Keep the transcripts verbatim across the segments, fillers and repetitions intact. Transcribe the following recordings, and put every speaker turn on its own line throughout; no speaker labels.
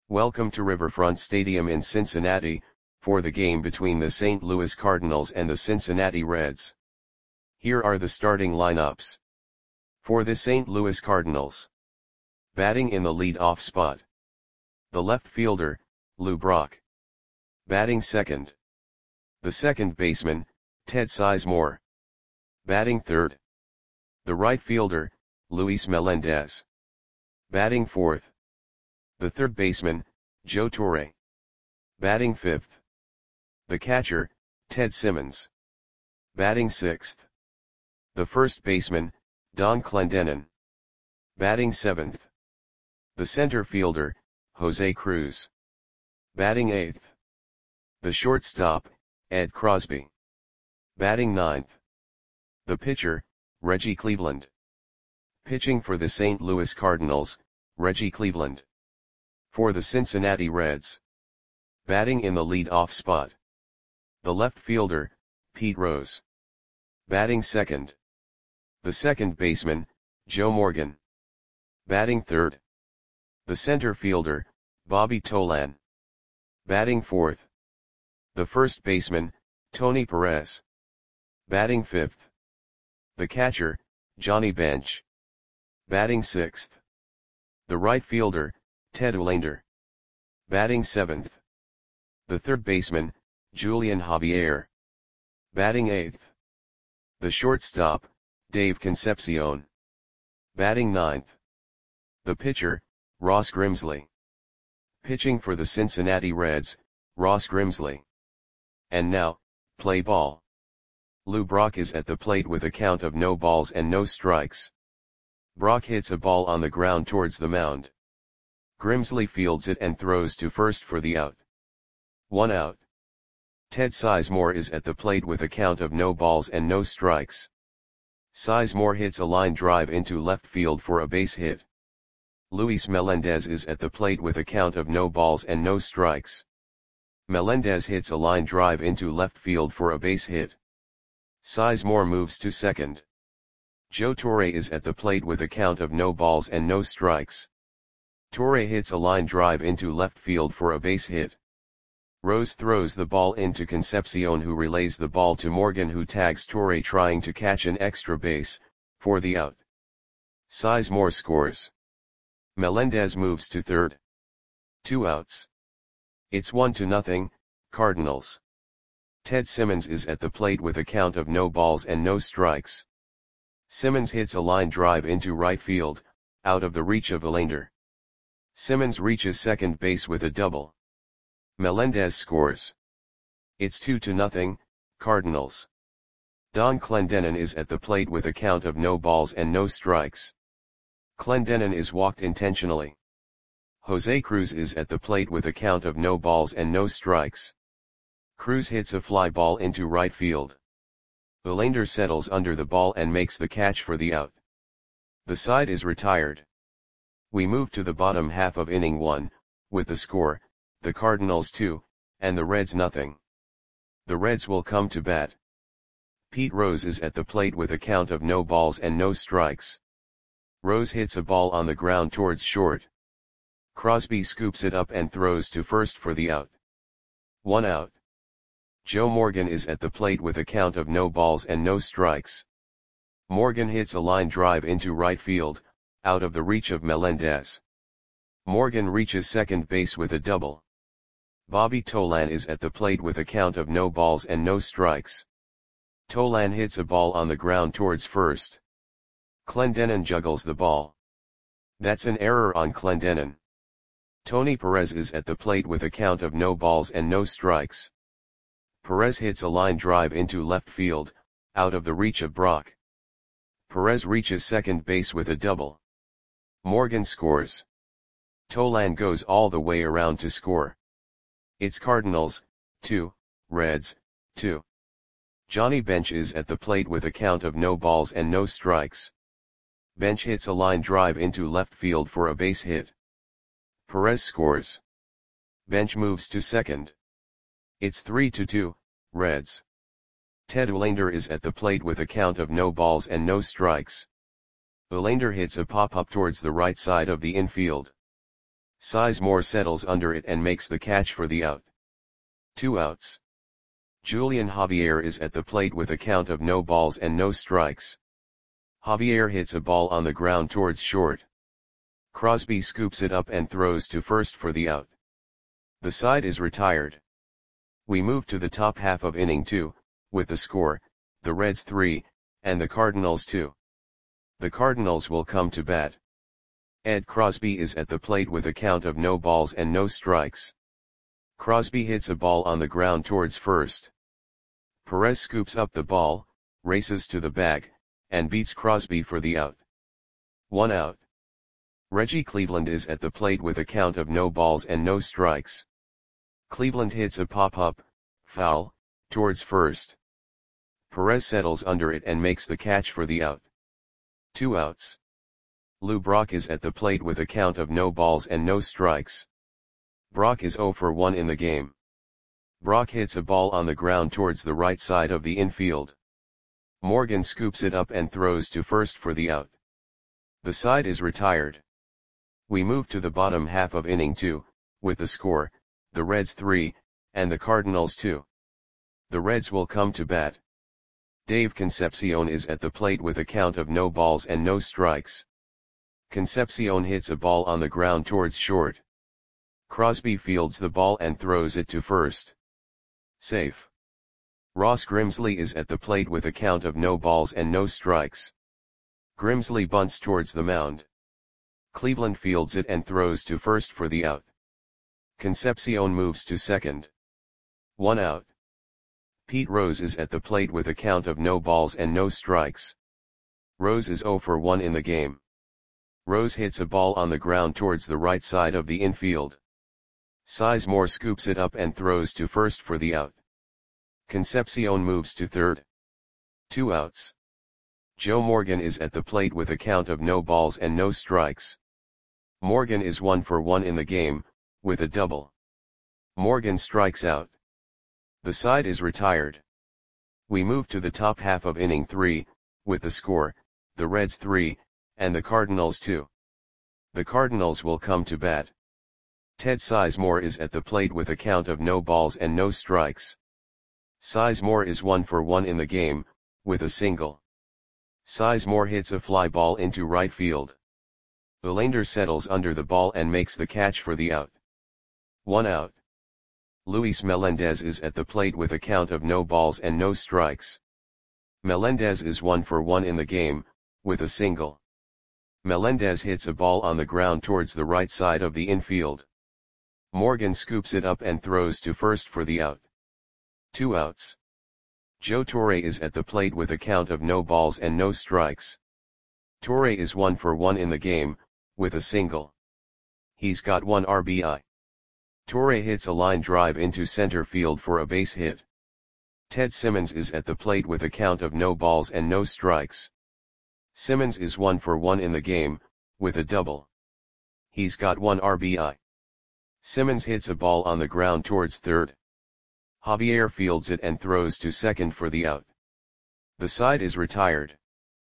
Welcome to Riverfront Stadium in Cincinnati, for the game between the Saint Louis Cardinals and the Cincinnati Reds. Here are the starting lineups. For the Saint Louis Cardinals. Batting in the lead-off spot. The left fielder, Lou Brock. Batting second. The second baseman, Ted Sizemore. Batting third. The right fielder, Luis Melendez. Batting fourth. The third baseman, Joe Torre. Batting fifth. The catcher, Ted Simmons. Batting sixth. The first baseman, Don Clendenon. Batting seventh. The center fielder, Jose Cruz. Batting eighth. The shortstop, Ed Crosby. Batting ninth. The pitcher, Reggie Cleveland. Pitching for the Saint Louis Cardinals, Reggie Cleveland. For the Cincinnati Reds. Batting in the lead-off spot. The left fielder, Pete Rose. Batting second. The second baseman, Joe Morgan. Batting third. The center fielder, Bobby Tolan. Batting fourth. The first baseman, Tony Perez. Batting fifth. The catcher, Johnny Bench. Batting sixth. The right fielder, Ted Uhlaender. Batting seventh. The third baseman, Julian Javier. Batting eighth. The shortstop, Dave Concepcion. Batting ninth. The pitcher, Ross Grimsley. Pitching for the Cincinnati Reds, Ross Grimsley. And now, play ball. Lou Brock is at the plate with a count of no balls and no strikes. Brock hits a ball on the ground towards the mound. Grimsley fields it and throws to first for the out. One out. Ted Sizemore is at the plate with a count of no balls and no strikes. Sizemore hits a line drive into left field for a base hit. Luis Melendez is at the plate with a count of no balls and no strikes. Melendez hits a line drive into left field for a base hit. Sizemore moves to second. Joe Torre is at the plate with a count of no balls and no strikes. Torre hits a line drive into left field for a base hit. Rose throws the ball into Concepcion, who relays the ball to Morgan, who tags Torre trying to catch an extra base, for the out. Sizemore scores. Melendez moves to third. Two outs. It's one to nothing, Cardinals. Ted Simmons is at the plate with a count of no balls and no strikes. Simmons hits a line drive into right field, out of the reach of Uhlaender. Simmons reaches second base with a double. Melendez scores. It's two to nothing, Cardinals. Don Clendenon is at the plate with a count of no balls and no strikes. Clendenon is walked intentionally. Jose Cruz is at the plate with a count of no balls and no strikes. Cruz hits a fly ball into right field. Uhlaender settles under the ball and makes the catch for the out. The side is retired. We move to the bottom half of inning one, with the score, the Cardinals two, and the Reds nothing. The Reds will come to bat. Pete Rose is at the plate with a count of no balls and no strikes. Rose hits a ball on the ground towards short. Crosby scoops it up and throws to first for the out. One out. Joe Morgan is at the plate with a count of no balls and no strikes. Morgan hits a line drive into right field, out of the reach of Melendez. Morgan reaches second base with a double. Bobby Tolan is at the plate with a count of no balls and no strikes. Tolan hits a ball on the ground towards first. Clendenon juggles the ball. That's an error on Clendenon. Tony Perez is at the plate with a count of no balls and no strikes. Perez hits a line drive into left field, out of the reach of Brock. Perez reaches second base with a double. Morgan scores. Tolan goes all the way around to score. It's Cardinals, two, Reds, two. Johnny Bench is at the plate with a count of no balls and no strikes. Bench hits a line drive into left field for a base hit. Perez scores. Bench moves to second. It's three to two, Reds. Ted Uhlaender is at the plate with a count of no balls and no strikes. Uhlaender hits a pop-up towards the right side of the infield. Sizemore settles under it and makes the catch for the out. Two outs. Julian Javier is at the plate with a count of no balls and no strikes. Javier hits a ball on the ground towards short. Crosby scoops it up and throws to first for the out. The side is retired. We move to the top half of inning two, with the score, the Reds three, and the Cardinals two. The Cardinals will come to bat. Ed Crosby is at the plate with a count of no balls and no strikes. Crosby hits a ball on the ground towards first. Perez scoops up the ball, races to the bag, and beats Crosby for the out. One out. Reggie Cleveland is at the plate with a count of no balls and no strikes. Cleveland hits a pop-up, foul, towards first. Perez settles under it and makes the catch for the out. Two outs. Lou Brock is at the plate with a count of no balls and no strikes. Brock is oh for one in the game. Brock hits a ball on the ground towards the right side of the infield. Morgan scoops it up and throws to first for the out. The side is retired. We move to the bottom half of inning two, with the score, the Reds three, and the Cardinals two. The Reds will come to bat. Dave Concepcion is at the plate with a count of no balls and no strikes. Concepcion hits a ball on the ground towards short. Crosby fields the ball and throws it to first. Safe. Ross Grimsley is at the plate with a count of no balls and no strikes. Grimsley bunts towards the mound. Cleveland fields it and throws to first for the out. Concepcion moves to second. One out. Pete Rose is at the plate with a count of no balls and no strikes. Rose is oh for one in the game. Rose hits a ball on the ground towards the right side of the infield. Sizemore scoops it up and throws to first for the out. Concepcion moves to third. Two outs. Joe Morgan is at the plate with a count of no balls and no strikes. Morgan is one for one in the game, with a double. Morgan strikes out. The side is retired. We move to the top half of inning three, with the score, the Reds three, and the Cardinals two. The Cardinals will come to bat. Ted Sizemore is at the plate with a count of no balls and no strikes. Sizemore is one for one in the game, with a single. Sizemore hits a fly ball into right field. Ullander settles under the ball and makes the catch for the out. One out. Luis Melendez is at the plate with a count of no balls and no strikes. Melendez is one for one in the game, with a single. Melendez hits a ball on the ground towards the right side of the infield. Morgan scoops it up and throws to first for the out. Two outs. Joe Torre is at the plate with a count of no balls and no strikes. Torre is one for one in the game, with a single. He's got one R B I. Torre hits a line drive into center field for a base hit. Ted Simmons is at the plate with a count of no balls and no strikes. Simmons is one for one in the game, with a double. He's got one R B I. Simmons hits a ball on the ground towards third. Javier fields it and throws to second for the out. The side is retired.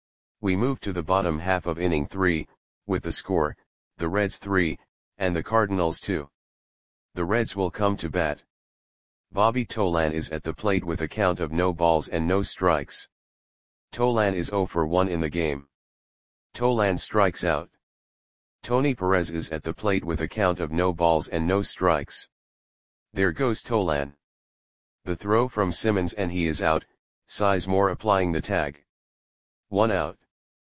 We move to the bottom half of inning three, with the score, the Reds three, and the Cardinals two. The Reds will come to bat. Bobby Tolan is at the plate with a count of no balls and no strikes. Tolan is oh for one in the game. Tolan strikes out. Tony Perez is at the plate with a count of no balls and no strikes. There goes Tolan. The throw from Simmons and he is out, Sizemore applying the tag. One out.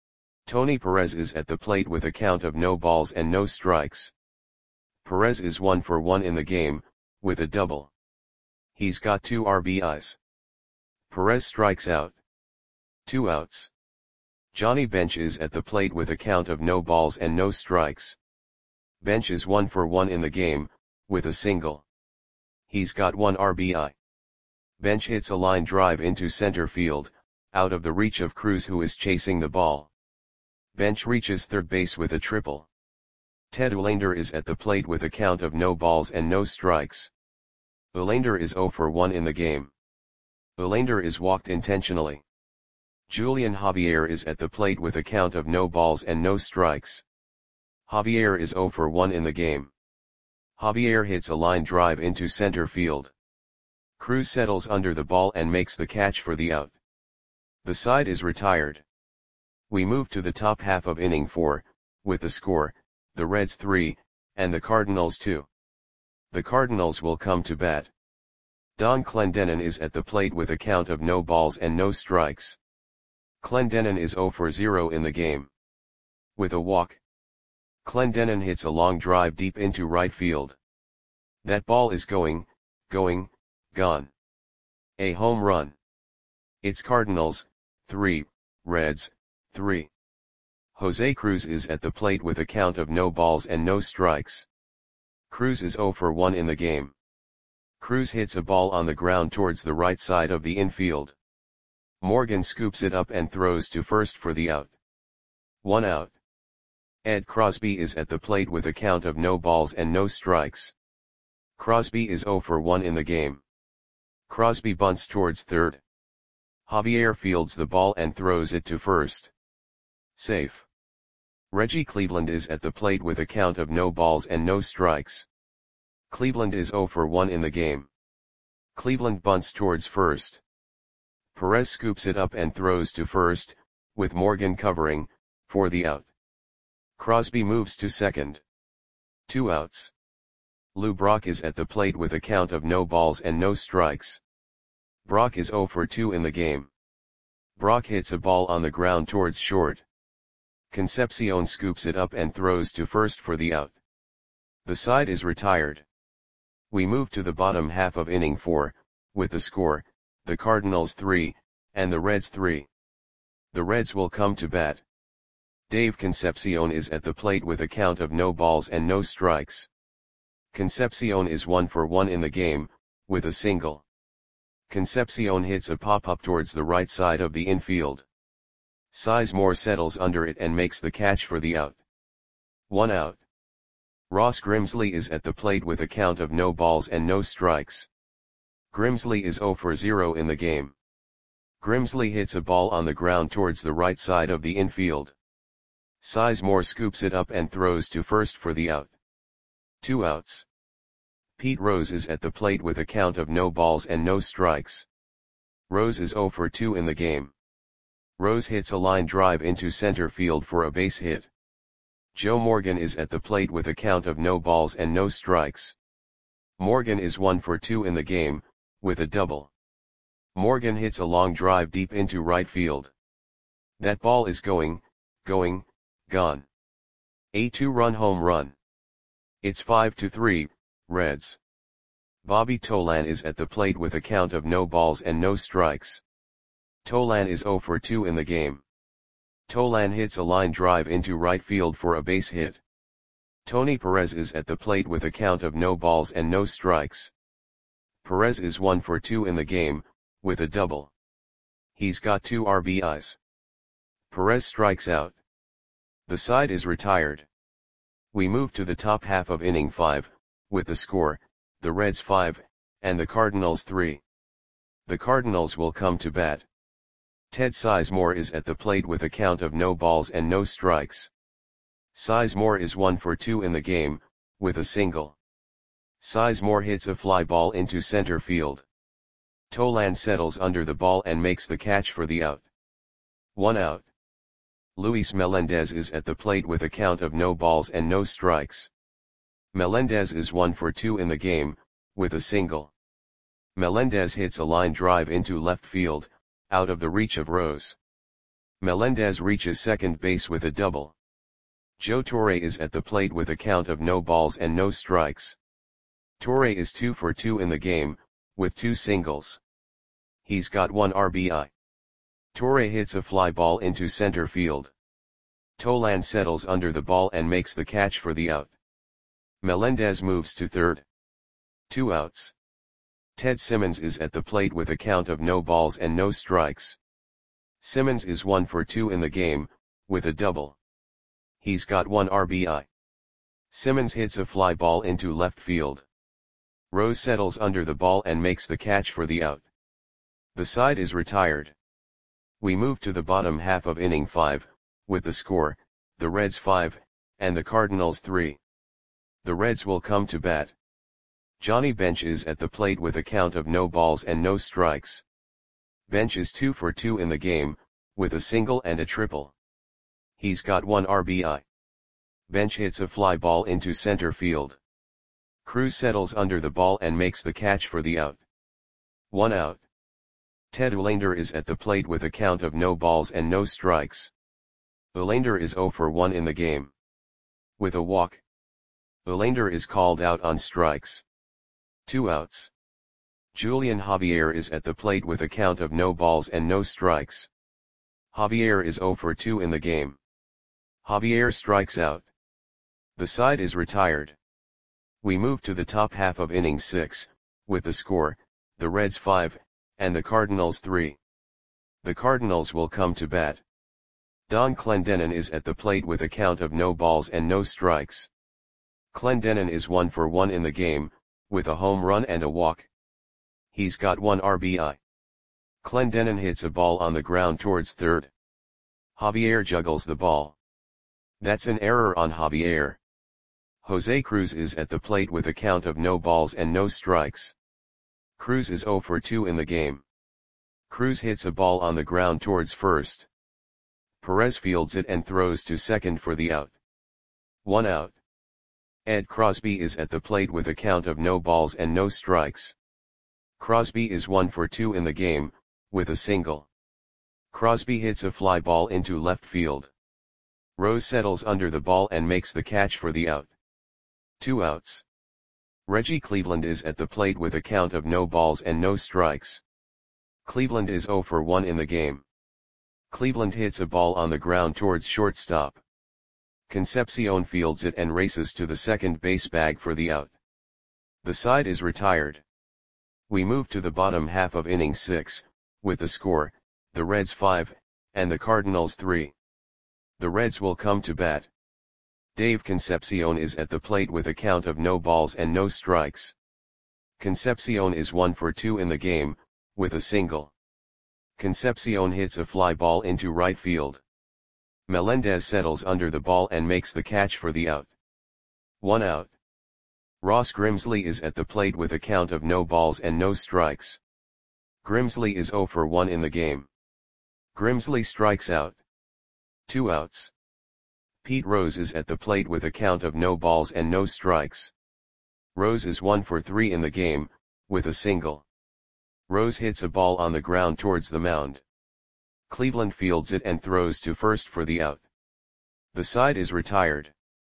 Tony Perez is at the plate with a count of no balls and no strikes. Perez is one for one in the game, with a double. He's got two R B Is. Perez strikes out. Two outs. Johnny Bench is at the plate with a count of no balls and no strikes. Bench is one for one in the game, with a single. He's got one R B I. Bench hits a line drive into center field, out of the reach of Cruz who is chasing the ball. Bench reaches third base with a triple. Ted Ullander is at the plate with a count of no balls and no strikes. Ullander is oh for one in the game. Ullander is walked intentionally. Julian Javier is at the plate with a count of no balls and no strikes. Javier is oh for one in the game. Javier hits a line drive into center field. Cruz settles under the ball and makes the catch for the out. The side is retired. We move to the top half of inning four, with the score, the Reds three, and the Cardinals two. The Cardinals will come to bat. Don Clendenon is at the plate with a count of no balls and no strikes. Clendenon is zero for zero in the game. With a walk, Clendenon hits a long drive deep into right field. That ball is going, going, gone. A home run. It's Cardinals, three, Reds, three. Jose Cruz is at the plate with a count of no balls and no strikes. Cruz is zero for one in the game. Cruz hits a ball on the ground towards the right side of the infield. Morgan scoops it up and throws to first for the out. One out. Ed Crosby is at the plate with a count of no balls and no strikes. Crosby is zero for one in the game. Crosby bunts towards third. Javier fields the ball and throws it to first. Safe. Reggie Cleveland is at the plate with a count of no balls and no strikes. Cleveland is zero for one in the game. Cleveland bunts towards first. Perez scoops it up and throws to first, with Morgan covering, for the out. Crosby moves to second. Two outs. Lou Brock is at the plate with a count of no balls and no strikes. Brock is zero for two in the game. Brock hits a ball on the ground towards short. Concepcion scoops it up and throws to first for the out. The side is retired. We move to the bottom half of inning four, with the score, the Cardinals three, and the Reds three. The Reds will come to bat. Dave Concepcion is at the plate with a count of no balls and no strikes. Concepcion is one for one in the game, with a single. Concepcion hits a pop-up towards the right side of the infield. Sizemore settles under it and makes the catch for the out. One out. Ross Grimsley is at the plate with a count of no balls and no strikes. Grimsley is zero for zero in the game. Grimsley hits a ball on the ground towards the right side of the infield. Sizemore scoops it up and throws to first for the out. Two outs. Pete Rose is at the plate with a count of no balls and no strikes. Rose is zero for two in the game. Rose hits a line drive into center field for a base hit. Joe Morgan is at the plate with a count of no balls and no strikes. Morgan is one for two in the game, with a double. Morgan hits a long drive deep into right field. That ball is going, going, gone. A two-run home run. It's five to three, Reds. Bobby Tolan is at the plate with a count of no balls and no strikes. Tolan is zero for two in the game. Tolan hits a line drive into right field for a base hit. Tony Perez is at the plate with a count of no balls and no strikes. Perez is one for two in the game, with a double. He's got two R B Is. Perez strikes out. The side is retired. We move to the top half of inning five, with the score, the Reds five, and the Cardinals three. The Cardinals will come to bat. Ted Sizemore is at the plate with a count of no balls and no strikes. Sizemore is one for two in the game, with a single. Sizemore hits a fly ball into center field. Tolan settles under the ball and makes the catch for the out. One out. Luis Melendez is at the plate with a count of no balls and no strikes. Melendez is one for two in the game, with a single. Melendez hits a line drive into left field, out of the reach of Rose. Melendez reaches second base with a double. Joe Torre is at the plate with a count of no balls and no strikes. Torre is two for two in the game, with two singles. He's got one R B I. Torre hits a fly ball into center field. Tolan settles under the ball and makes the catch for the out. Melendez moves to third. Two outs. Ted Simmons is at the plate with a count of no balls and no strikes. Simmons is one for two in the game, with a double. He's got one R B I. Simmons hits a fly ball into left field. Rose settles under the ball and makes the catch for the out. The side is retired. We move to the bottom half of inning five, with the score, the Reds five, and the Cardinals three. The Reds will come to bat. Johnny Bench is at the plate with a count of no balls and no strikes. Bench is two for two in the game, with a single and a triple. He's got one R B I. Bench hits a fly ball into center field. Cruz settles under the ball and makes the catch for the out. One out. Ted Uhlaender is at the plate with a count of no balls and no strikes. Uhlaender is zero for one in the game. With a walk. Uhlaender is called out on strikes. Two outs. Julian Javier is at the plate with a count of no balls and no strikes. Javier is zero for two in the game. Javier strikes out. The side is retired. We move to the top half of inning six, with the score, the Reds five, and the Cardinals three. The Cardinals will come to bat. Don Clendenon is at the plate with a count of no balls and no strikes. Clendenon is one for one in the game, with a home run and a walk. He's got one R B I. Clendenon hits a ball on the ground towards third. Javier juggles the ball. That's an error on Javier. Jose Cruz is at the plate with a count of no balls and no strikes. Cruz is zero for two in the game. Cruz hits a ball on the ground towards first. Perez fields it and throws to second for the out. One out. Ed Crosby is at the plate with a count of no balls and no strikes. Crosby is one for two in the game, with a single. Crosby hits a fly ball into left field. Rose settles under the ball and makes the catch for the out. Two outs. Reggie Cleveland is at the plate with a count of no balls and no strikes. Cleveland is zero for one in the game. Cleveland hits a ball on the ground towards shortstop. Concepcion fields it and races to the second base bag for the out. The side is retired. We move to the bottom half of inning six, with the score, the Reds five, and the Cardinals three. The Reds will come to bat. Dave Concepcion is at the plate with a count of no balls and no strikes. Concepcion is one for two in the game, with a single. Concepcion hits a fly ball into right field. Melendez settles under the ball and makes the catch for the out. One out. Ross Grimsley is at the plate with a count of no balls and no strikes. Grimsley is zero for one in the game. Grimsley strikes out. Two outs. Pete Rose is at the plate with a count of no balls and no strikes. Rose is one for three in the game, with a single. Rose hits a ball on the ground towards the mound. Cleveland fields it and throws to first for the out. The side is retired.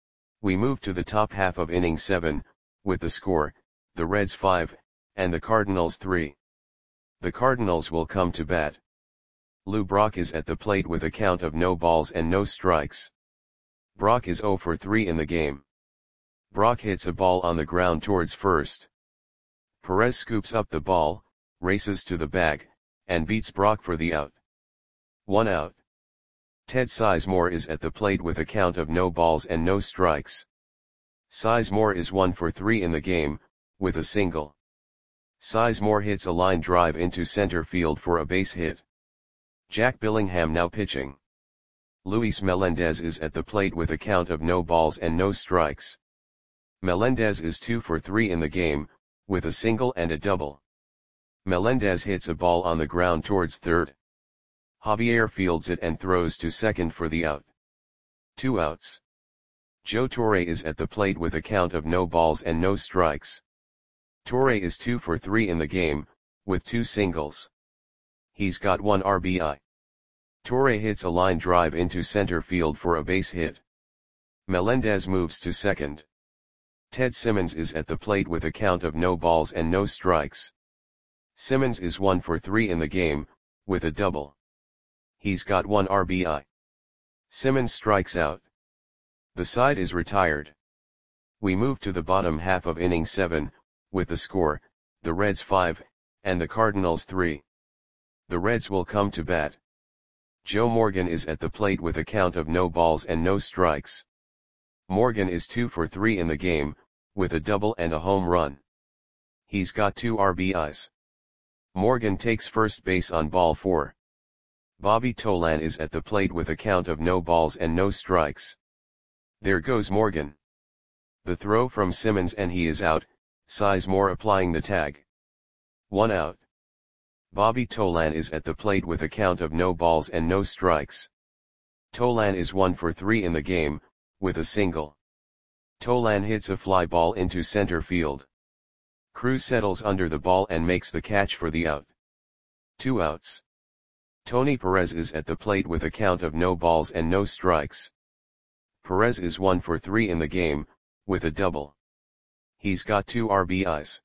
We move to the top half of inning seven, with the score, the Reds five, and the Cardinals three. The Cardinals will come to bat. Lou Brock is at the plate with a count of no balls and no strikes. Brock is zero for three in the game. Brock hits a ball on the ground towards first. Perez scoops up the ball, races to the bag, and beats Brock for the out. One out. Ted Sizemore is at the plate with a count of no balls and no strikes. Sizemore is one for three in the game, with a single. Sizemore hits a line drive into center field for a base hit. Jack Billingham now pitching. Luis Melendez is at the plate with a count of no balls and no strikes. Melendez is two for three in the game, with a single and a double. Melendez hits a ball on the ground towards third. Javier fields it and throws to second for the out. Two outs. Joe Torre is at the plate with a count of no balls and no strikes. Torre is two for three in the game, with two singles. He's got one R B I. Torre hits a line drive into center field for a base hit. Melendez moves to second. Ted Simmons is at the plate with a count of no balls and no strikes. Simmons is one for three in the game, with a double. He's got one R B I. Simmons strikes out. The side is retired. We move to the bottom half of inning seven, with the score, the Reds five, and the Cardinals three. The Reds will come to bat. Joe Morgan is at the plate with a count of no balls and no strikes. Morgan is two for three in the game, with a double and a home run. He's got two R B Is. Morgan takes first base on ball four. Bobby Tolan is at the plate with a count of no balls and no strikes. There goes Morgan. The throw from Simmons and he is out, Sizemore applying the tag. One out. Bobby Tolan is at the plate with a count of no balls and no strikes. Tolan is one for three in the game, with a single. Tolan hits a fly ball into center field. Cruz settles under the ball and makes the catch for the out. Two outs. Tony Perez is at the plate with a count of no balls and no strikes. Perez is one for three in the game, with a double. He's got two R B Is.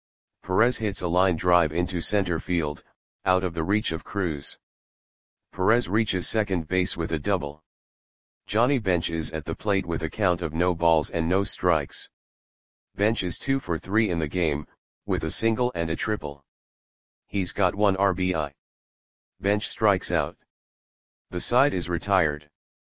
Perez hits a line drive into center field, out of the reach of Cruz. Perez reaches second base with a double. Johnny Bench is at the plate with a count of no balls and no strikes. Bench is two for three in the game, with a single and a triple. He's got one R B I. Bench strikes out. The side is retired.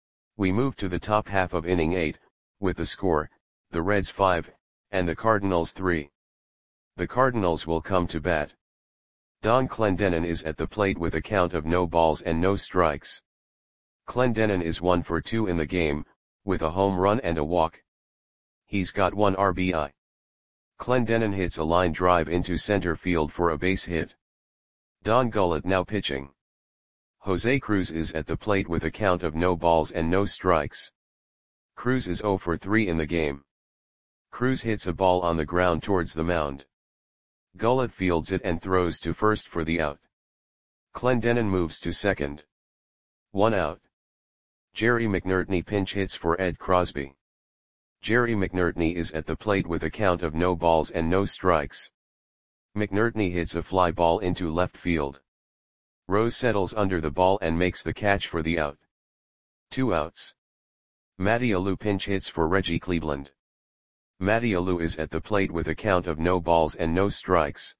We move to the top half of inning eight, with the score, the Reds five, and the Cardinals three. The Cardinals will come to bat. Don Clendenon is at the plate with a count of no balls and no strikes. Clendenon is one for two in the game, with a home run and a walk. He's got one R B I. Clendenon hits a line drive into center field for a base hit. Don Gullett now pitching. Jose Cruz is at the plate with a count of no balls and no strikes. Cruz is zero for three in the game. Cruz hits a ball on the ground towards the mound. Gullett fields it and throws to first for the out. Clendenon moves to second. One out. Jerry McNertney pinch hits for Ed Crosby. Jerry McNertney is at the plate with a count of no balls and no strikes. McNertney hits a fly ball into left field. Rose settles under the ball and makes the catch for the out. Two outs. Matty Alou pinch hits for Reggie Cleveland. Matty Alou is at the plate with a count of no balls and no strikes.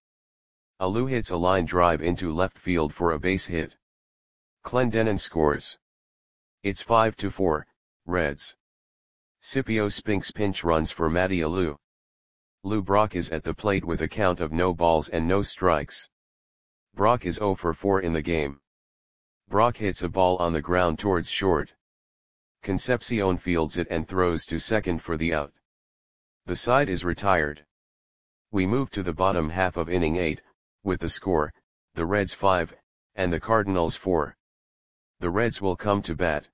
Alou hits a line drive into left field for a base hit. Clendenon scores. It's five to four, Reds. Scipio Spinks pinch runs for Matty Alou. Lou Brock is at the plate with a count of no balls and no strikes. Brock is zero for four in the game. Brock hits a ball on the ground towards short. Concepcion fields it and throws to second for the out. The side is retired. We move to the bottom half of inning eight, with the score, the Reds five, and the Cardinals four. The Reds will come to bat.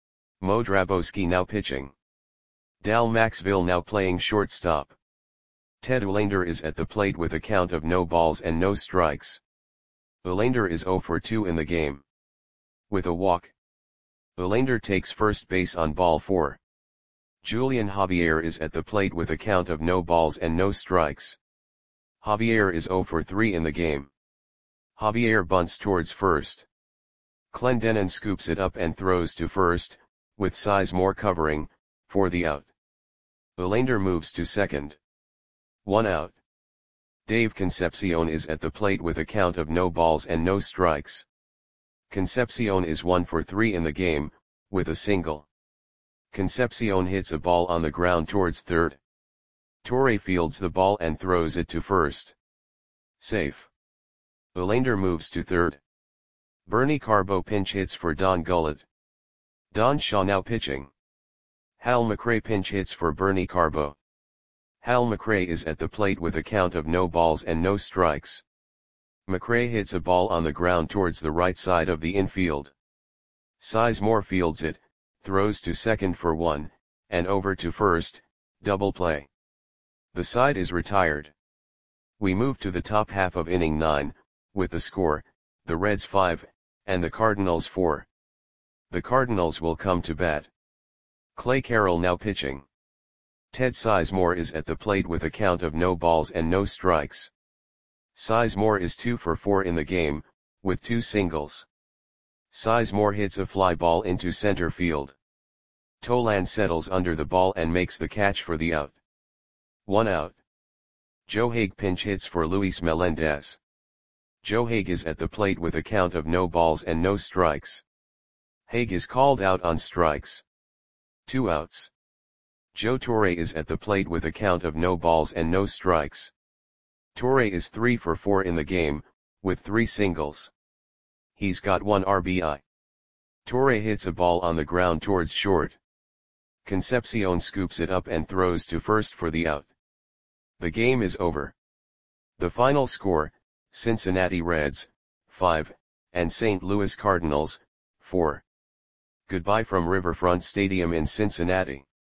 Mo Drabowski now pitching. Dal Maxville now playing shortstop. Ted Uhlaender is at the plate with a count of no balls and no strikes. Uhlaender is zero for two in the game. With a walk. Uhlaender takes first base on ball four. Julian Javier is at the plate with a count of no balls and no strikes. Javier is zero for three in the game. Javier bunts towards first. Clendenon scoops it up and throws to first, with Sizemore covering, for the out. Uhlaender moves to second. One out. Dave Concepcion is at the plate with a count of no balls and no strikes. Concepcion is one for three in the game, with a single. Concepcion hits a ball on the ground towards third. Torre fields the ball and throws it to first. Safe. Uhlaender moves to third. Bernie Carbo pinch hits for Don Gullett. Don Shaw now pitching. Hal McRae pinch hits for Bernie Carbo. Hal McRae is at the plate with a count of no balls and no strikes. McRae hits a ball on the ground towards the right side of the infield. Sizemore fields it, throws to second for one, and over to first, double play. The side is retired. We move to the top half of inning nine, with the score, the Reds five, and the Cardinals four. The Cardinals will come to bat. Clay Carroll now pitching. Ted Sizemore is at the plate with a count of no balls and no strikes. Sizemore is two for four in the game, with two singles. Sizemore hits a fly ball into center field. Tolan settles under the ball and makes the catch for the out. One out. Joe Hague pinch hits for Luis Melendez. Joe Hague is at the plate with a count of no balls and no strikes. Hague is called out on strikes. Two outs. Joe Torre is at the plate with a count of no balls and no strikes. Torre is three for four in the game, with three singles. He's got one R B I. Torre hits a ball on the ground towards short. Concepcion scoops it up and throws to first for the out. The game is over. The final score, Cincinnati Reds, five, and Saint Louis Cardinals, four. Goodbye from Riverfront Stadium in Cincinnati.